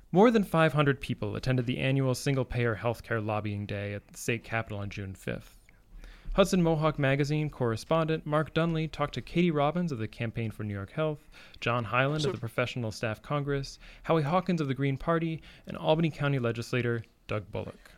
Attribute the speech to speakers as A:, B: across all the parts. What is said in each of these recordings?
A: More than 500 people attended the annual single-payer healthcare lobbying day at the state capitol on June 5th. Hudson Mohawk Magazine correspondent Mark Dunley talked to Katie Robbins of the Campaign for New York Health, John Hyland of the Professional Staff Congress, Howie Hawkins of the Green Party, and Albany County legislator Doug Bullock.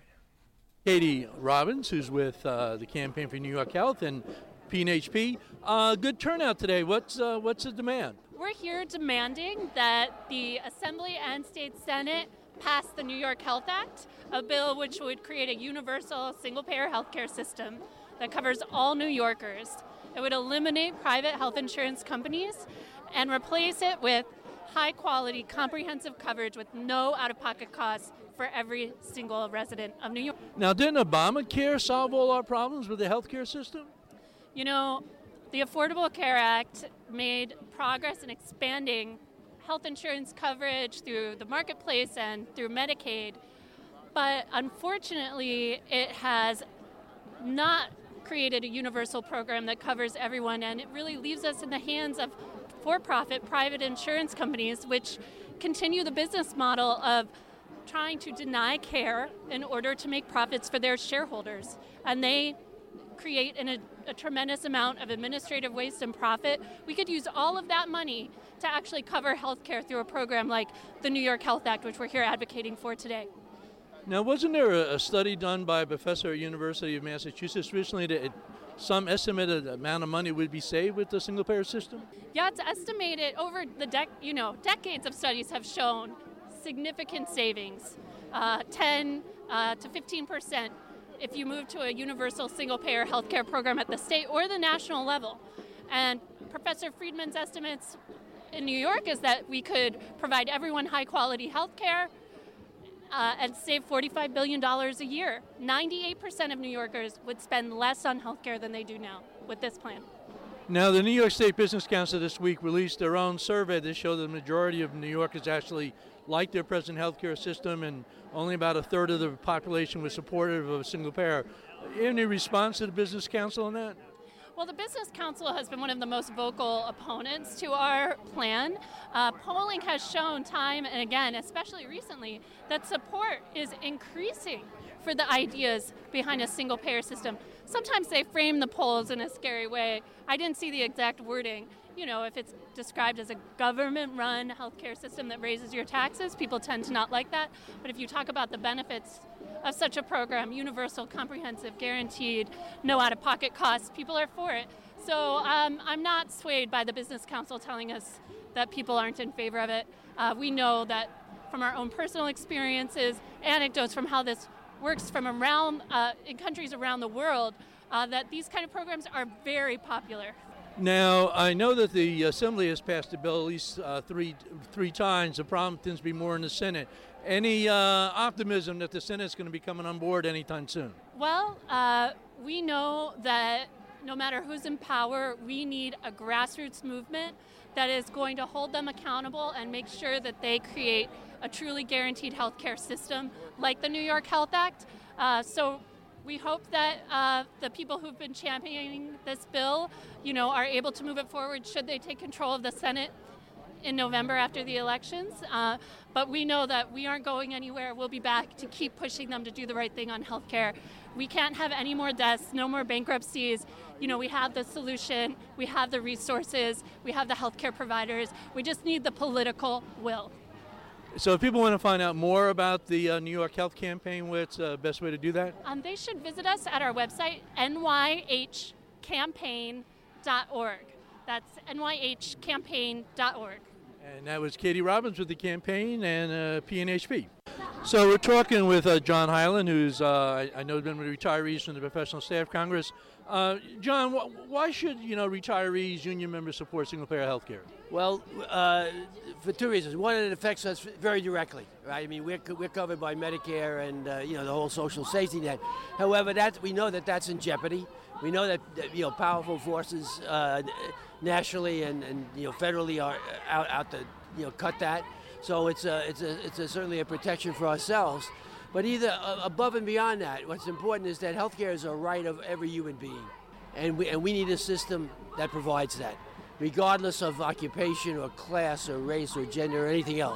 B: Katie Robbins, who's with the Campaign for New York Health and PNHP. Good turnout today. What's the demand?
C: We're here demanding that the Assembly and State Senate pass the New York Health Act, a bill which would create a universal single-payer healthcare system that covers all New Yorkers. It would eliminate private health insurance companies and replace it with high-quality, comprehensive coverage with no out-of-pocket costs for every single resident of New York.
B: Now, didn't Obamacare solve all our problems with the healthcare system?
C: You know, the Affordable Care Act made progress in expanding health insurance coverage through the marketplace and through Medicaid, but unfortunately it has not created a universal program that covers everyone, and it really leaves us in the hands of for-profit private insurance companies which continue the business model of trying to deny care in order to make profits for their shareholders, and they create a tremendous amount of administrative waste and profit. We could use all of that money to actually cover health care through a program like the New York Health Act, which we're here advocating for today.
B: Now, wasn't there a study done by a professor at University of Massachusetts recently that some estimated amount of money would be saved with the single-payer system?
C: Yeah, it's estimated over the decades of studies have shown significant savings, 10 to 15%. If you move to a universal single-payer healthcare program at the state or the national level. And Professor Friedman's estimates in New York is that we could provide everyone high-quality health care and save $45 billion a year. 98% of New Yorkers would spend less on health care than they do now with this plan.
B: Now, the New York State Business Council this week released their own survey that showed the majority of New Yorkers actually like their present healthcare system, and only about a third of the population was supportive of a single payer. Any response to the Business Council on that?
C: Well, the Business Council has been one of the most vocal opponents to our plan. Polling has shown time and again, especially recently, that support is increasing for the ideas behind a single-payer system. Sometimes they frame the polls in a scary way. I didn't see the exact wording. You know, if it's described as a government-run healthcare system that raises your taxes, people tend to not like that. But if you talk about the benefits of such a program, universal, comprehensive, guaranteed, no out-of-pocket costs, people are for it. So I'm not swayed by the Business Council telling us that people aren't in favor of it. We know that from our own personal experiences, anecdotes from how this works from around in countries around the world, that these kind of programs are very popular.
B: Now, I know that the Assembly has passed the bill at least three times. The problem tends to be more in the Senate. Any optimism that the Senate's going to be coming on board anytime soon?
C: Well, we know that no matter who's in power, we need a grassroots movement that is going to hold them accountable and make sure that they create a truly guaranteed healthcare system like the New York Health Act. So we hope that the people who've been championing this bill, are able to move it forward should they take control of the Senate in November after the elections. But we know that we aren't going anywhere. We'll be back to keep pushing them to do the right thing on healthcare. We can't have any more deaths, no more bankruptcies. We have the solution, we have the resources, we have the healthcare providers. We just need the political will.
B: So if people want to find out more about the New York Health Campaign, what's the best way to do that?
C: They should visit us at our website, nyhcampaign.org. That's nyhcampaign.org.
B: And that was Katie Robbins with the campaign and PNHP. So we're talking with John Hyland, who's, I know, been with retirees from the Professional Staff Congress. John, why should, retirees, union members support single-payer health care?
D: Well, for two reasons. One, it affects us very directly, right? I mean, we're covered by Medicare and, the whole social safety net. However, we know that that's in jeopardy. We know that, powerful forces nationally and federally are out to, cut that. So it's certainly a protection for ourselves. But either above and beyond that, what's important is that healthcare is a right of every human being. And we need a system that provides that, regardless of occupation or class or race or gender or anything else.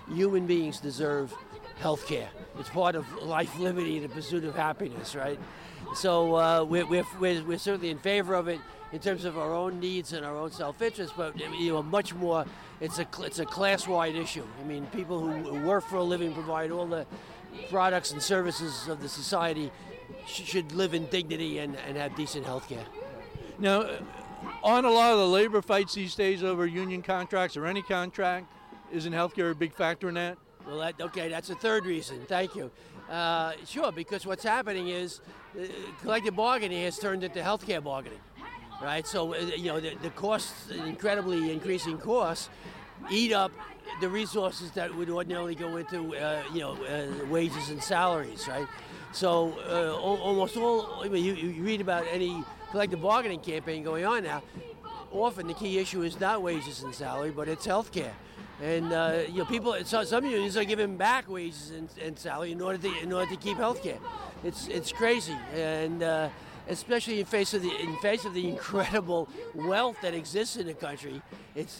D: human beings deserve health care. It's part of life, liberty, and the pursuit of happiness, right? So we're certainly in favor of it in terms of our own needs and our own self-interest, but much more, it's a class-wide issue. I mean, people who work for a living, provide all the products and services of the society, should live in dignity and have decent health care.
B: Now, on a lot of the labor fights these days over union contracts or any contract, isn't healthcare a big factor in that?
D: Well, that's a third reason. Thank you. Sure, because what's happening is collective bargaining has turned into healthcare bargaining, right? So, the costs, incredibly increasing costs, eat up the resources that would ordinarily go into, wages and salaries, right? So, almost all, you read about any collective bargaining campaign going on now, often the key issue is not wages and salary, but it's healthcare. And people, some unions are giving back wages and salary in order to keep healthcare. It's crazy, and especially in face of the incredible wealth that exists in the country, it's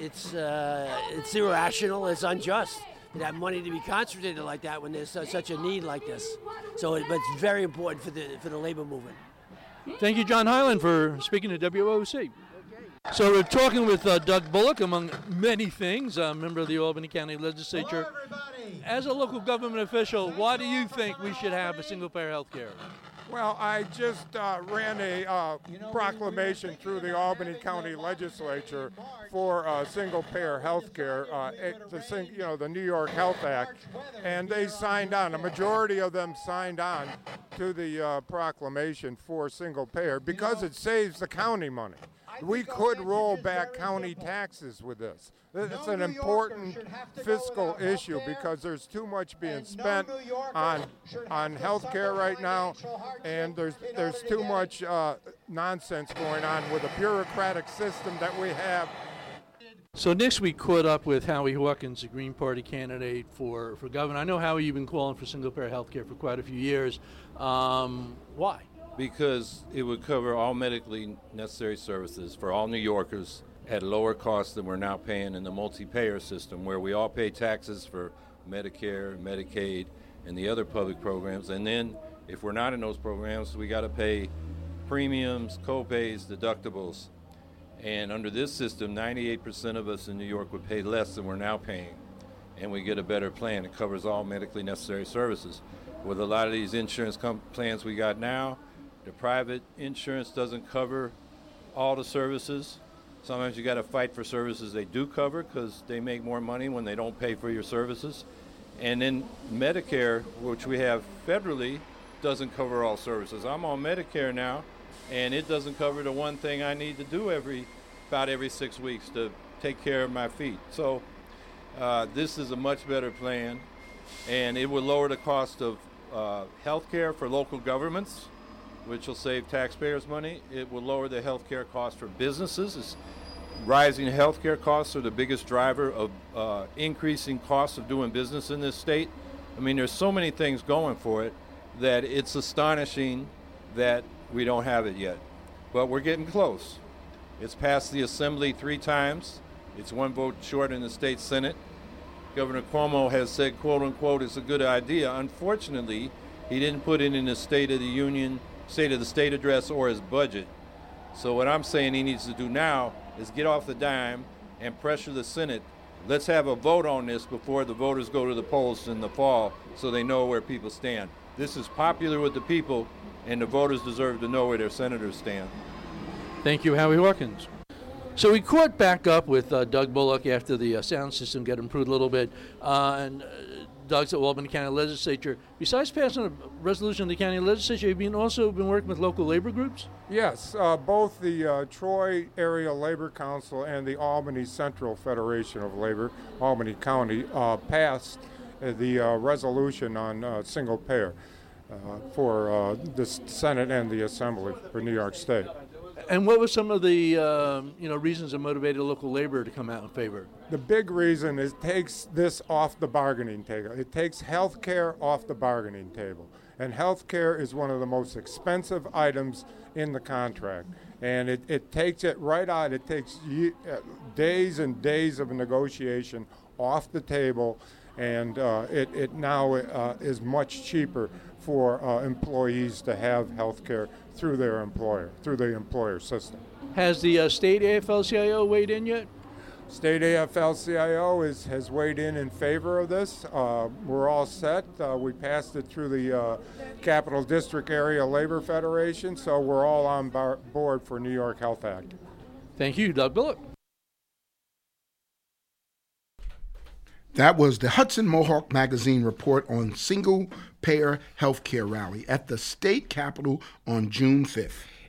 D: irrational. It's unjust for that money to be concentrated like that when there's such a need like this. So, but it's very important for the labor movement.
B: Thank you, John Hyland, for speaking to WOC. So we're talking with Doug Bullock, among many things, a member of the Albany County Legislature. As a local government official, why do you think we should have a single-payer health care?
E: Well, I just ran a proclamation through the Albany County Legislature for single-payer health care, the New York Health Act, and they signed on. A majority of them signed on to the proclamation for single-payer because it saves the county money. We could roll back county taxes with this. It's an important fiscal issue because there's too much being spent on health care right now, and there's too much nonsense going on with the bureaucratic system that we have.
B: So next we caught up with Howie Hawkins, the Green Party candidate for governor. I know, Howie, you've been calling for single-payer health care for quite a few years. Why?
F: Because it would cover all medically necessary services for all New Yorkers at lower cost than we're now paying in the multi-payer system, where we all pay taxes for Medicare, Medicaid, and the other public programs. And then if we're not in those programs, we got to pay premiums, co-pays, deductibles. And under this system, 98% of us in New York would pay less than we're now paying. And we get a better plan. It covers all medically necessary services. With a lot of these insurance plans we got now, the private insurance doesn't cover all the services. Sometimes you got to fight for services they do cover because they make more money when they don't pay for your services. And then Medicare, which we have federally, doesn't cover all services. I'm on Medicare now, and it doesn't cover the one thing I need to do about every 6 weeks to take care of my feet. So this is a much better plan, and it will lower the cost of health care for local governments, which will save taxpayers money. It will lower the health care costs for businesses. Rising health care costs are the biggest driver of increasing costs of doing business in this state. I mean, there's so many things going for it that it's astonishing that we don't have it yet. But we're getting close. It's passed the Assembly 3 times. It's 1 vote short in the state Senate. Governor Cuomo has said, quote unquote, it's a good idea. Unfortunately, he didn't put it in his State of the State address or his budget. So what I'm saying he needs to do now is get off the dime and pressure the Senate. Let's have a vote on this before the voters go to the polls in the fall so they know where people stand. This is popular with the people, and the voters deserve to know where their senators stand.
B: Thank you, Howie Hawkins. So we caught back up with Doug Bullock after the sound system got improved a little bit. And Doug's at Albany County Legislature. Besides passing a resolution in the county legislature, you've also been working with local labor groups?
E: Yes, both the Troy Area Labor Council and the Albany Central Federation of Labor, Albany County, passed the resolution on single payer for the Senate and the Assembly for New York State.
B: And what were some of the reasons that motivated local labor to come out in favor?
E: The big reason is it takes this off the bargaining table. It takes health care off the bargaining table. And health care is one of the most expensive items in the contract. And it takes it right out. It takes days and days of negotiation off the table, and it now is much cheaper for employees to have health care through their employer, through the employer system.
B: Has the state AFL-CIO weighed in yet?
E: State AFL-CIO has weighed in favor of this. We're all set. We passed it through the Capital District Area Labor Federation, so we're all on board for New York Health Act.
B: Thank you, Doug Billick.
G: That was the Hudson Mohawk Magazine report on single-payer health care rally at the state capitol on June 5th.